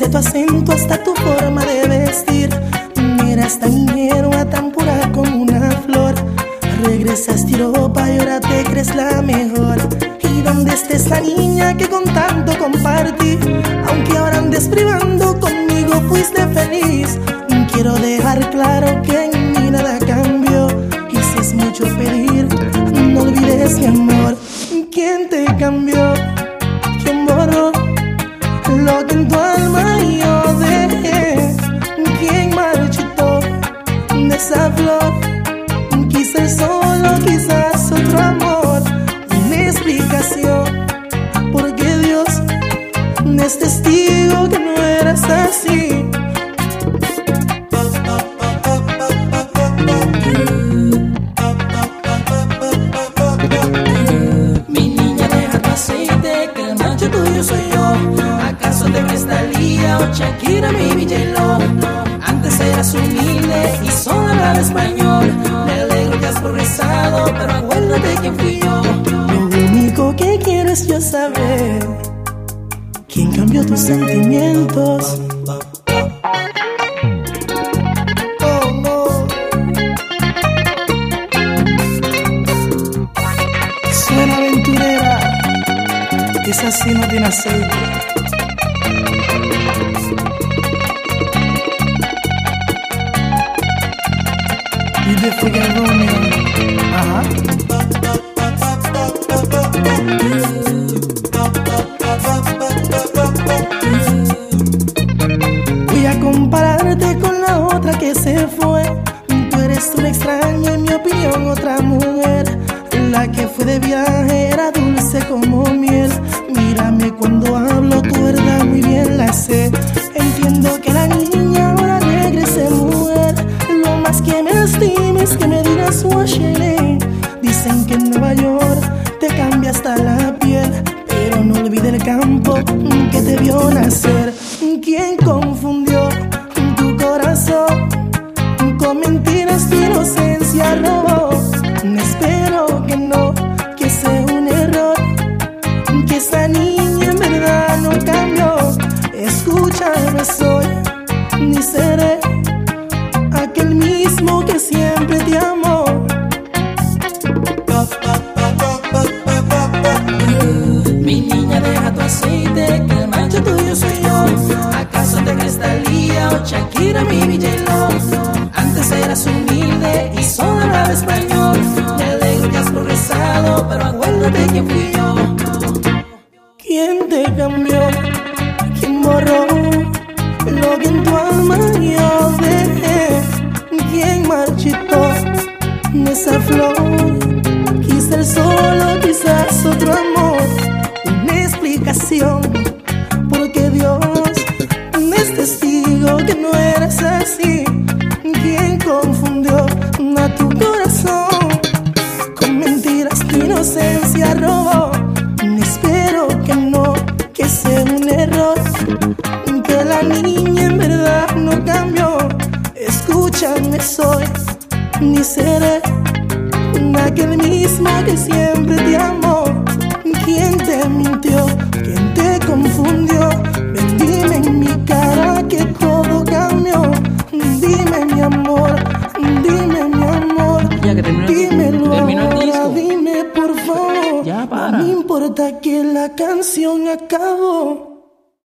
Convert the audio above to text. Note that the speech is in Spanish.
Desde tu acento hasta tu forma de vestir, eras tan ingenua, tan pura como una flor. Regresaste a Europa y ahora te crees la mejor. ¿Y dónde está esa niña que con tanto compartí? Aunque ahora andes privando, conmigo fuiste feliz. Quiero dejar claro que en mí nada cambió. Y si es mucho pedir, no olvides mi amor. ¿Quién te cambió? ¿Quién borró lo que en tu alma yo dejé? ¿Quién marchitó de esa flor? Quizás solo, quizás otro amor. Una explicación, porque Dios es testigo que no eras así. Mi niña, deja tu aceite, que el macho tuyo soy yo. ¿Acaso te crees Thalía o Shakira, mi J-Lo? Antes eras humilde y solo hablaba español. Me alegro que has progresado, pero acuérdate quién fui yo. Lo único que quiero es yo saber quién cambió tus sentimientos. Oh, no. Suena aventurera, esa sí no tiene aceite. Y de Fuga Romeo. Ajá. Voy a compararte con la otra que se fue. Tú eres un extraño, en mi opinión, otra mujer. La que fue de viaje era dulce como miel. Mírame cuando hablo, tu verdad muy bien la sé. Entiendo que la niña ahora regrese mujer. Lo más que me lastima es que me digas Washington. Dicen que en Nueva York te cambia hasta la piel, pero no olvide el campo que te vio nacer. ¿Quién confundió tu corazón? Con mentiras tu inocencia robó. Espero que no, que sea un error, que esa niña en verdad no cambió. Escúchame, soy ni seré aquel mismo que siempre te amó. Mi niña, deja tu aceite, que el macho tuyo soy yo. ¿Acaso te crees Thalía o Shakira, mi J-Lo? Antes eras humilde y solo hablaba español. Me alegro que has progresado, pero acuérdate quién fui yo. ¿Quién te cambió? ¿Quién borró lo que en tu alma yo dejé? ¿Quién marchitó de esa flor? Quizás solo, quizás otro amor. Una explicación, porque Dios es testigo que no eras así. ¿Quién confundió a tu corazón? Con mentiras tu inocencia robó. Espero que no, que sea un error, que la niña en verdad no cambió. Escúchame, soy ni seré aquel mismo que siempre te amó. ¿Quién te mintió? ¿Quién te confundió? Ven, dime en mi cara que todo cambió. Dime mi amor, dime mi amor. Ya que dímelo terminó el ahora, disco. dime por favor. Ya, para. No me importa que la canción acabó.